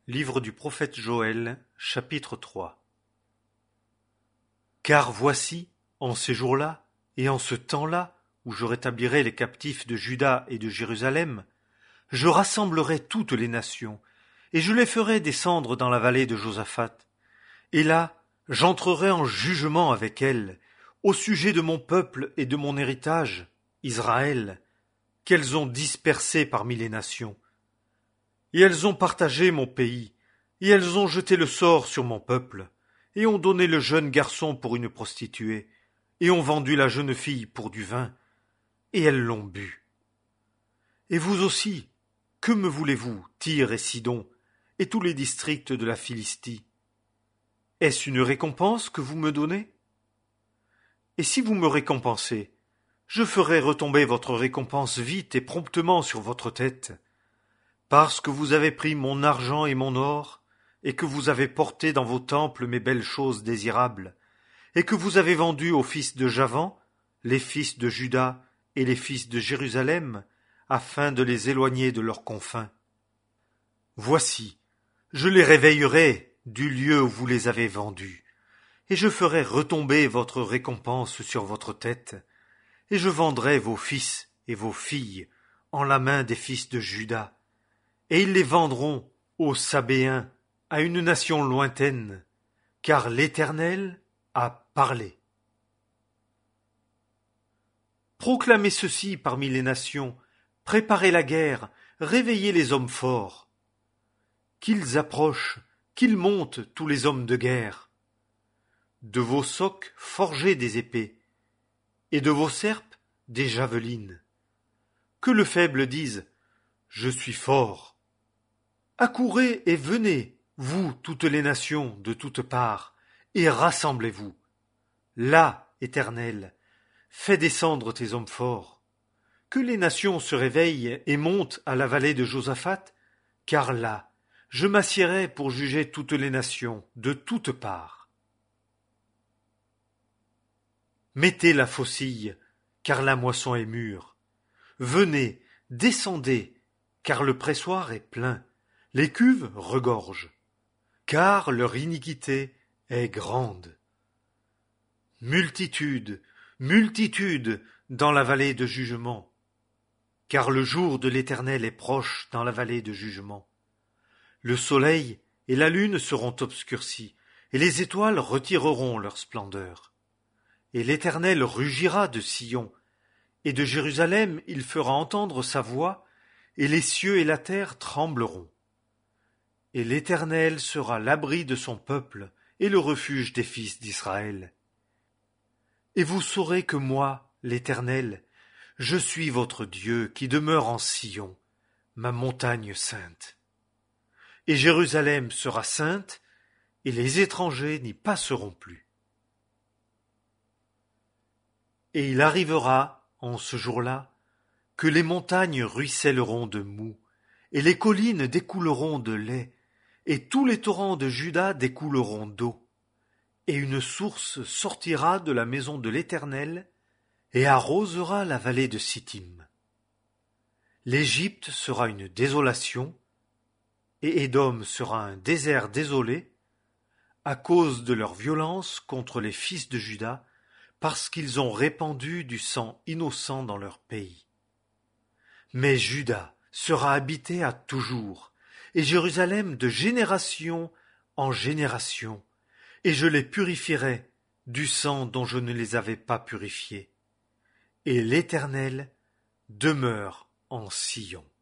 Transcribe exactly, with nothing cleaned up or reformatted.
Livre du prophète Joël, chapitre trois. Car voici, en ces jours-là, et en ce temps-là, où je rétablirai les captifs de Juda et de Jérusalem, je rassemblerai toutes les nations, et je les ferai descendre dans la vallée de Josaphat. Et là, j'entrerai en jugement avec elles, au sujet de mon peuple et de mon héritage, Israël, qu'elles ont dispersé parmi les nations. Et elles ont partagé mon pays, et elles ont jeté le sort sur mon peuple, et ont donné le jeune garçon pour une prostituée, et ont vendu la jeune fille pour du vin, et elles l'ont bu. Et vous aussi, que me voulez-vous, Tyr et Sidon, et tous les districts de la Philistie? Est-ce une récompense que vous me donnez? Et si vous me récompensez, je ferai retomber votre récompense vite et promptement sur votre tête, parce que vous avez pris mon argent et mon or, et que vous avez porté dans vos temples mes belles choses désirables, et que vous avez vendu aux fils de Javan, les fils de Juda et les fils de Jérusalem, afin de les éloigner de leurs confins. Voici, je les réveillerai du lieu où vous les avez vendus, et je ferai retomber votre récompense sur votre tête, et je vendrai vos fils et vos filles en la main des fils de Juda, et ils les vendront aux Sabéens, à une nation lointaine, car l'Éternel a parlé. Proclamez ceci parmi les nations, préparez la guerre, réveillez les hommes forts. Qu'ils approchent, qu'ils montent tous les hommes de guerre. De vos socs forgez des épées, et de vos serpes des javelines. Que le faible dise, je suis fort. Accourez et venez, vous toutes les nations de toutes parts, et rassemblez-vous. Là, Éternel, fais descendre tes hommes forts. Que les nations se réveillent et montent à la vallée de Josaphat, car là, je m'assiérai pour juger toutes les nations de toutes parts. Mettez la faucille, car la moisson est mûre. Venez, descendez, car le pressoir est plein. Les cuves regorgent, car leur iniquité est grande. Multitude, multitude dans la vallée de jugement, car le jour de l'Éternel est proche dans la vallée de jugement. Le soleil et la lune seront obscurcis, et les étoiles retireront leur splendeur. Et l'Éternel rugira de Sion, et de Jérusalem il fera entendre sa voix, et les cieux et la terre trembleront. Et l'Éternel sera l'abri de son peuple et le refuge des fils d'Israël. Et vous saurez que moi, l'Éternel, je suis votre Dieu qui demeure en Sion, ma montagne sainte. Et Jérusalem sera sainte, et les étrangers n'y passeront plus. Et il arrivera, en ce jour-là, que les montagnes ruisselleront de moût, et les collines découleront de lait, et tous les torrents de Juda découleront d'eau. Et une source sortira de la maison de l'Éternel, et arrosera la vallée de Sittim. L'Égypte sera une désolation, et Édom sera un désert désolé, à cause de leur violence contre les fils de Juda, parce qu'ils ont répandu du sang innocent dans leur pays. Mais Juda sera habité à toujours, et Jérusalem de génération en génération, et je les purifierai du sang dont je ne les avais pas purifiés. Et l'Éternel demeure en Sion.